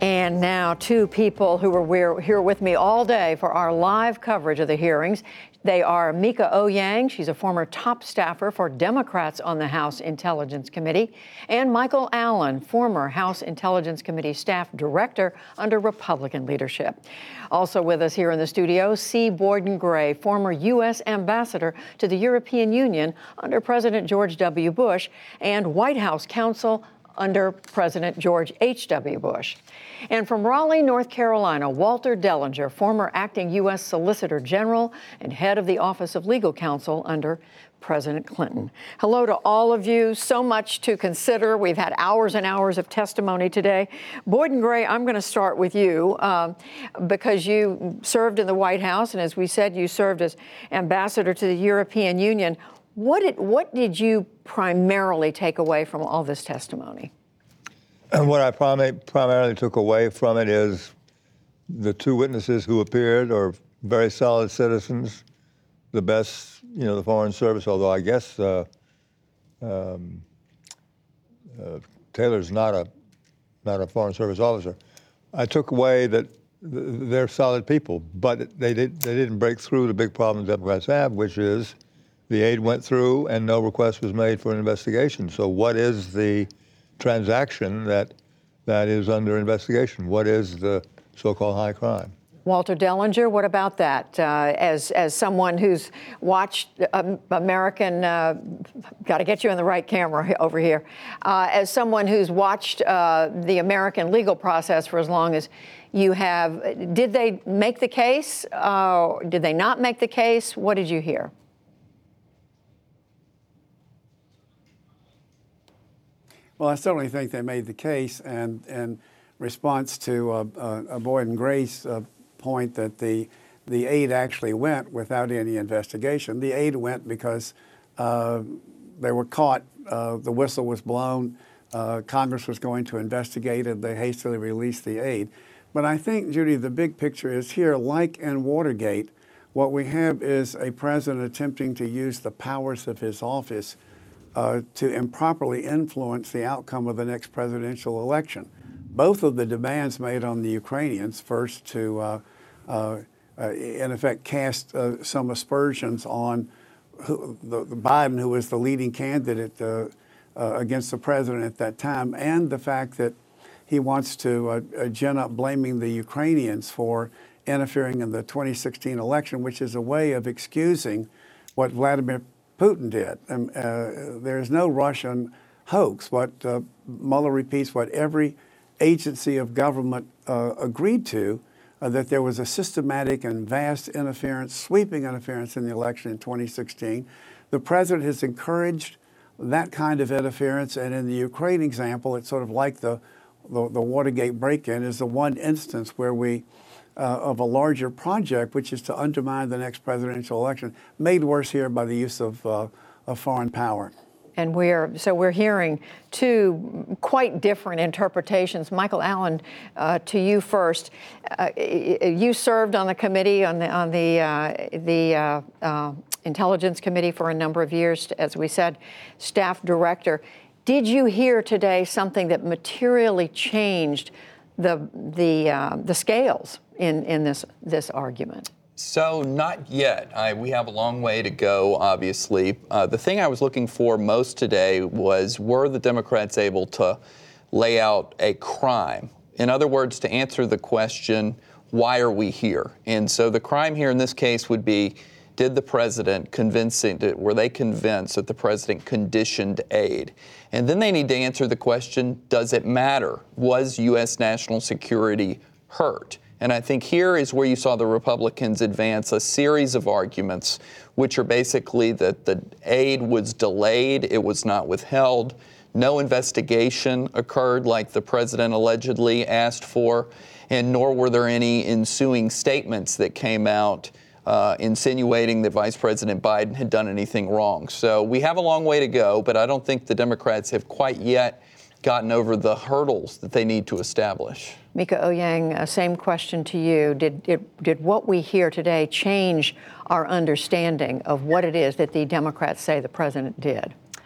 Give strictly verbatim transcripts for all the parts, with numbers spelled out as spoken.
And now two people who were here with me all day for our live coverage of the hearings. They are Mika Owyang, she's a former top staffer for Democrats on the House Intelligence Committee, and Michael Allen, former House Intelligence Committee staff director under Republican leadership. Also with us here in the studio, C. Boyden Gray, former U S ambassador to the European Union under President George W. Bush and White House counsel under President George H W. Bush. And from Raleigh, North Carolina, Walter Dellinger, former acting U S Solicitor General and head of the Office of Legal Counsel under President Clinton. Hello to all of you. So much to consider. We've had hours and hours of testimony today. Boyden Gray, I'm going to start with you um, because you served in the White House, and as we said, you served as ambassador to the European Union. What did, what did you primarily take away from all this testimony? And what I prim- primarily took away from it is the two witnesses who appeared are very solid citizens, the best, you know, the Foreign Service, although I guess uh, um, uh, Taylor's not a, not a Foreign Service officer. I took away that th- they're solid people, but they, did, they didn't break through the big problem Democrats have, which is the aid went through and no request was made for an investigation. So what is the transaction that that is under investigation? What is the so-called high crime? Walter Dellinger, what about that? Uh, as as someone who's watched um, American, uh, got to get you in the right camera over here. Uh, as someone who's watched uh, the American legal process for as long as you have, did they make the case? Uh, did they not make the case? What did you hear? Well, I certainly think they made the case, and in response to uh, uh, Boyden Gray's uh, point that the the aid actually went without any investigation. The aid went because uh, they were caught. Uh, the whistle was blown. Uh, Congress was going to investigate it. They hastily released the aid. But I think, Judy, the big picture is here, like in Watergate, what we have is a president attempting to use the powers of his office Uh, to improperly influence the outcome of the next presidential election. Both of the demands made on the Ukrainians, first to, uh, uh, uh, in effect, cast uh, some aspersions on who, the, the Biden, who was the leading candidate uh, uh, against the president at that time, and the fact that he wants to uh, uh, gin up blaming the Ukrainians for interfering in the twenty sixteen election, which is a way of excusing what Vladimir Putin did. Um, uh, there is no Russian hoax. What uh, Mueller repeats what every agency of government uh, agreed to, uh, that there was a systematic and vast interference, sweeping interference in the election in twenty sixteen. The president has encouraged that kind of interference, and in the Ukraine example, it's sort of like the, the, the Watergate break-in is the one instance where we Uh, of a larger project, which is to undermine the next presidential election, made worse here by the use of, uh, of foreign power. And we're so we're hearing two quite different interpretations. Michael Allen, uh, to you first. Uh, you served on the committee on the on the uh, the uh, uh, Intelligence Committee for a number of years, as we said, staff director. Did you hear today something that materially changed the the uh, the scales in in this this argument? So not yet. I, we have a long way to go, obviously. Uh, the thing I was looking for most today was, were the Democrats able to lay out a crime? In other words, to answer the question, why are we here? And so the crime here in this case would be, did the president convincing, were they convinced that the president conditioned aid? And then they need to answer the question, does it matter? Was U S national security hurt? And I think here is where you saw the Republicans advance a series of arguments, which are basically that the aid was delayed, it was not withheld, no investigation occurred like the president allegedly asked for, and nor were there any ensuing statements that came out uh, insinuating that Vice President Biden had done anything wrong. So we have a long way to go, but I don't think the Democrats have quite yet gotten over the hurdles that they need to establish. Mika Owyang, uh, same question to you. Did, it, did what we hear today change our understanding of what it is that the Democrats say the president did?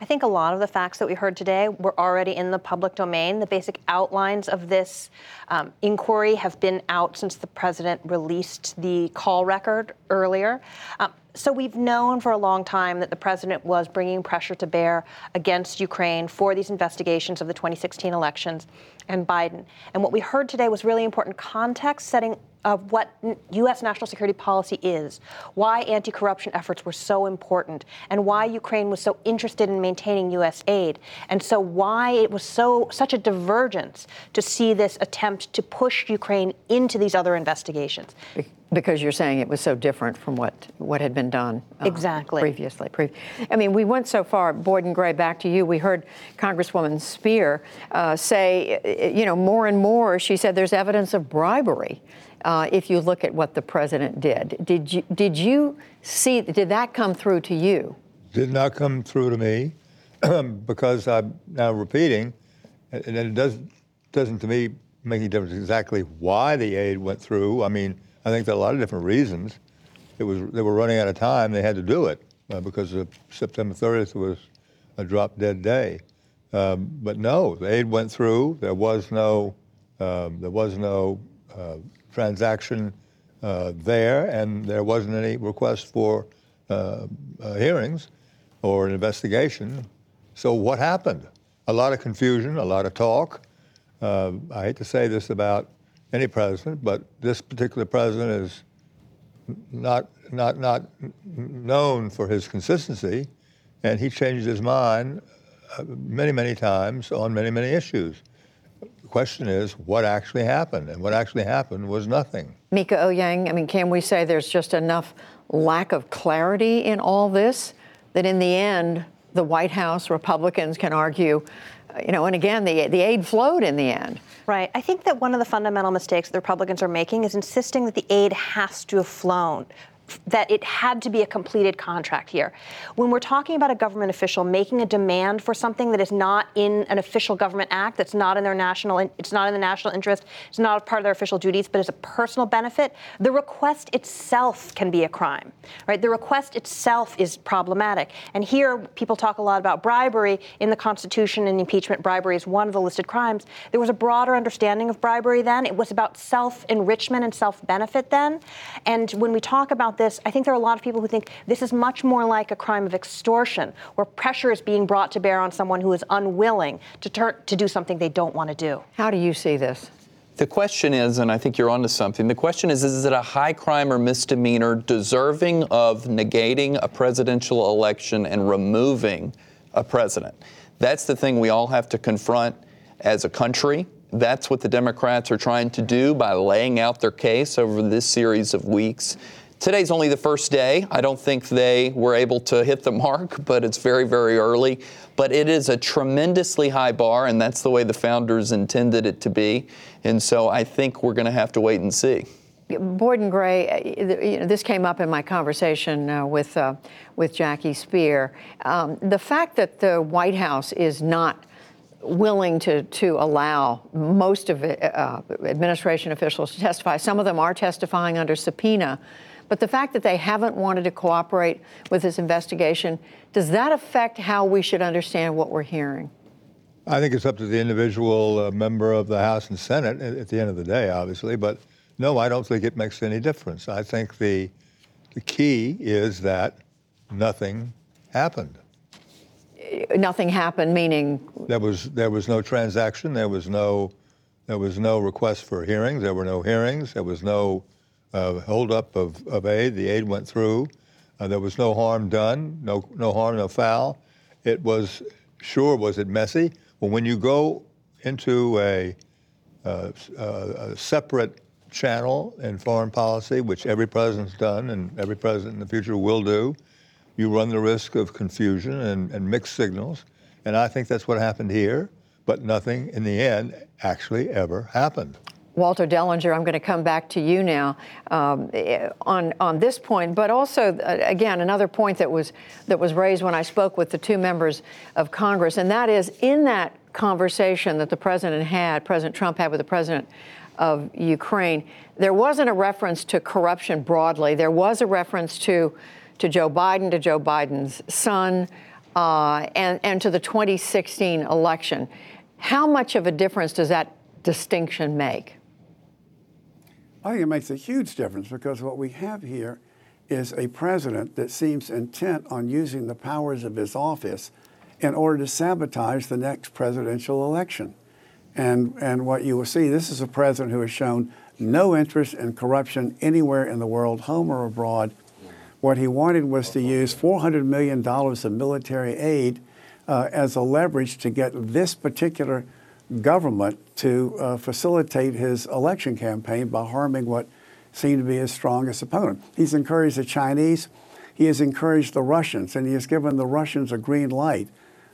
I think a lot of the facts that we heard today were already in the public domain. The basic outlines of this um, inquiry have been out since the president released the call record earlier. Um, So we've known for a long time that the president was bringing pressure to bear against Ukraine for these investigations of the twenty sixteen elections and Biden. And what we heard today was really important context setting of what U S national security policy is, why anti-corruption efforts were so important, and why Ukraine was so interested in maintaining U S aid, and so why it was so such a divergence to see this attempt to push Ukraine into these other investigations. Because you're saying it was so different from what, what had been done uh, Exactly. previously. Pre- I mean, we went so far, Boyd and Gray, back to you. We heard Congresswoman Speer uh, say, you know, more and more, she said there's evidence of bribery uh, if you look at what the president did. Did you, did you see, did that come through to you? Did not come through to me because I'm now repeating, and it does, doesn't to me make any difference exactly why the aid went through. I mean, I think there are a lot of different reasons. It was they were running out of time. They had to do it uh, because of September thirtieth was a drop-dead day. Um, but no, the aid went through. There was no um, there was no uh, transaction uh, there, and there wasn't any request for uh, uh, hearings or an investigation. So what happened? A lot of confusion, a lot of talk. Uh, I hate to say this about any president, but this particular president is not not not known for his consistency, and he changed his mind uh, many, many times on many, many issues. The question is, what actually happened? And what actually happened was nothing. Mika Oyang, I mean, can we say there's just enough lack of clarity in all this that in the end, the White House Republicans can argue, you know, and again, the the aid flowed in the end. Right. I think that one of the fundamental mistakes the Republicans are making is insisting that the aid has to have flown, that it had to be a completed contract here. When we're talking about a government official making a demand for something that is not in an official government act, that's not in their national, it's not in the national interest, it's not a part of their official duties, but is a personal benefit, the request itself can be a crime, right? The request itself is problematic. And here, people talk a lot about bribery. In the Constitution and impeachment, bribery is one of the listed crimes. There was a broader understanding of bribery then. It was about self-enrichment and self-benefit then. And when we talk about this, I think there are a lot of people who think this is much more like a crime of extortion, where pressure is being brought to bear on someone who is unwilling to turn to do something they don't want to do. How do you see this? The question is, and I think you're onto something, the question is, is it a high crime or misdemeanor deserving of negating a presidential election and removing a president? That's the thing we all have to confront as a country. That's what the Democrats are trying to do by laying out their case over this series of weeks. Today's only the first day. I don't think they were able to hit the mark, but it's very, very early. But it is a tremendously high bar, and that's the way the founders intended it to be. And so I think we're going to have to wait and see. Boyd and Gray, you know, this came up in my conversation uh, with uh, with Jackie Speer. Um, the fact that the White House is not willing to to allow most of it, uh, administration officials to testify. Some of them are testifying under subpoena. But the fact that they haven't wanted to cooperate with this investigation, does that affect how we should understand what we're hearing? I think it's up to the individual uh, member of the House and Senate at, at the end of the day, obviously. But no, I don't think it makes any difference. I think the the key is that nothing happened. Nothing happened, meaning There was there was no transaction. There was no there was no request for hearings. There were no hearings. There was no uh, holdup of, of aid. The aid went through. Uh, there was no harm done. No no harm, no foul. It was sure was it messy? Well, when you go into a, uh, a separate channel in foreign policy, which every president's done and every president in the future will do, you run the risk of confusion and, and mixed signals. And I think that's what happened here, but nothing in the end actually ever happened. Walter Dellinger, I'm going to come back to you now um, on on this point, but also uh, again another point that was that was raised when I spoke with the two members of Congress, and that is in that conversation that the president had, President Trump had with the president of Ukraine, there wasn't a reference to corruption broadly. There was a reference to to Joe Biden, to Joe Biden's son. uh, and, and to the twenty sixteen election. How much of a difference does that distinction make? I think it makes a huge difference because what we have here is a president that seems intent on using the powers of his office in order to sabotage the next presidential election. And, and what you will see, this is a president who has shown no interest in corruption anywhere in the world, home or abroad. What he wanted was to use four hundred million dollars of military aid uh, as a leverage to get this particular government to uh, facilitate his election campaign by harming what seemed to be his strongest opponent. He's encouraged the Chinese, he has encouraged the Russians, and he has given the Russians a green light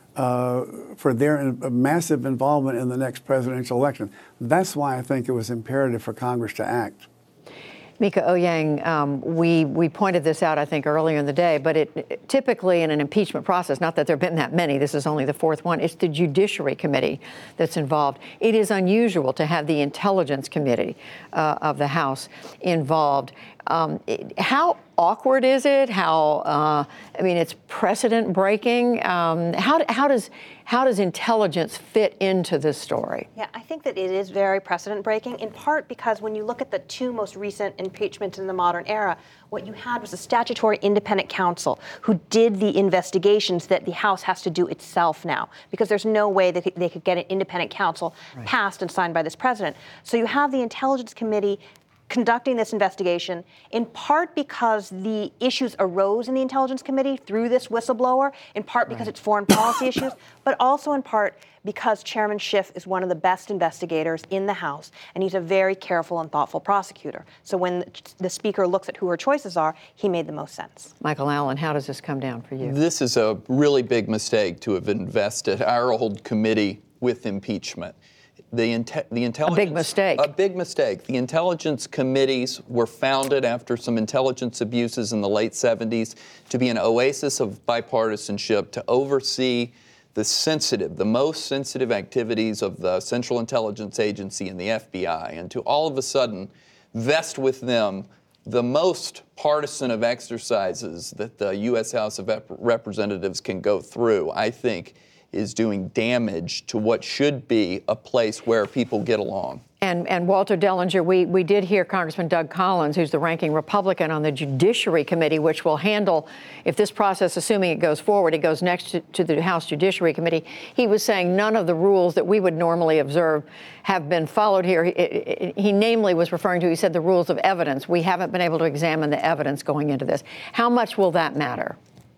uh, for their in, massive involvement in the next presidential election. That's why I think it was imperative for Congress to act. Mika Owyang, um, we, we pointed this out, I think, earlier in the day, but it, it typically in an impeachment process, not that there have been that many, this is only the fourth one, it's the Judiciary Committee that's involved. It is unusual to have the Intelligence Committee uh, of the House involved. Um, it, how awkward is it? How, uh, I mean, it's precedent breaking. Um, how, how does how does intelligence fit into this story? Yeah, I think that it is very precedent breaking, in part because when you look at the two most recent impeachments in the modern era, what you had was a statutory independent counsel who did the investigations that the House has to do itself now, because there's no way that they could get an independent counsel right. passed and signed by this president. So you have the Intelligence Committee conducting this investigation, in part because the issues arose in the Intelligence Committee through this whistleblower, in part because right. it's foreign policy issues, but also in part because Chairman Schiff is one of the best investigators in the House, and he's a very careful and thoughtful prosecutor. So when the Speaker looks at who her choices are, he made the most sense. Michael Allen, how does this come down for you? This is a really big mistake to have invested our old committee with impeachment. The, inte- the intelligence, a big mistake. A big mistake. The intelligence committees were founded after some intelligence abuses in the late seventies to be an oasis of bipartisanship, to oversee the sensitive, the most sensitive activities of the Central Intelligence Agency and the F B I, and to all of a sudden vest with them the most partisan of exercises that the U S House of Rep- Representatives can go through, I think, is doing damage to what should be a place where people get along. And, and Walter Dellinger, we, we did hear Congressman Doug Collins, who's the ranking Republican on the Judiciary Committee, which will handle, if this process, assuming it goes forward, it goes next to, to the House Judiciary Committee. He was saying none of the rules that we would normally observe have been followed here. He, he namely was referring to, he said, the rules of evidence. We haven't been able to examine the evidence going into this. How much will that matter?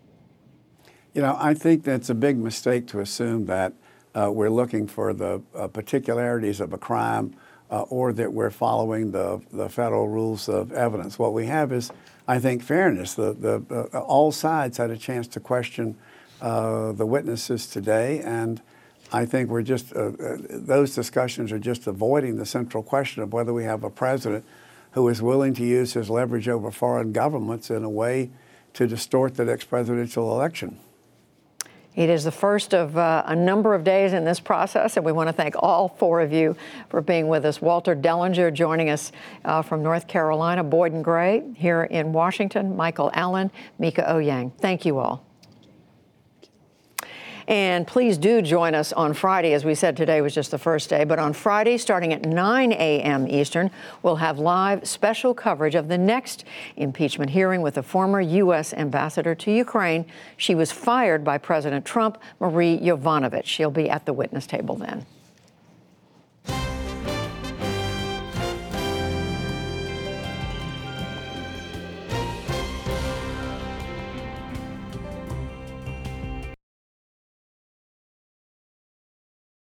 You know, I think that's a big mistake to assume that uh, we're looking for the uh, particularities of a crime uh, or that we're following the, the federal rules of evidence. What we have is, I think, fairness. The, the, uh, all sides had a chance to question uh, the witnesses today, and I think we're just, uh, uh, those discussions are just avoiding the central question of whether we have a president who is willing to use his leverage over foreign governments in a way to distort the next presidential election. It is the first of uh, a number of days in this process, and we want to thank all four of you for being with us. Walter Dellinger joining us uh, from North Carolina, Boyden Gray here in Washington, Michael Allen, Mika Owyang. Thank you all. And please do join us on Friday. As we said, today was just the first day. But on Friday, starting at nine a.m. Eastern, we'll have live special coverage of the next impeachment hearing with the former U S ambassador to Ukraine. She was fired by President Trump, Marie Yovanovitch. She'll be at the witness table then.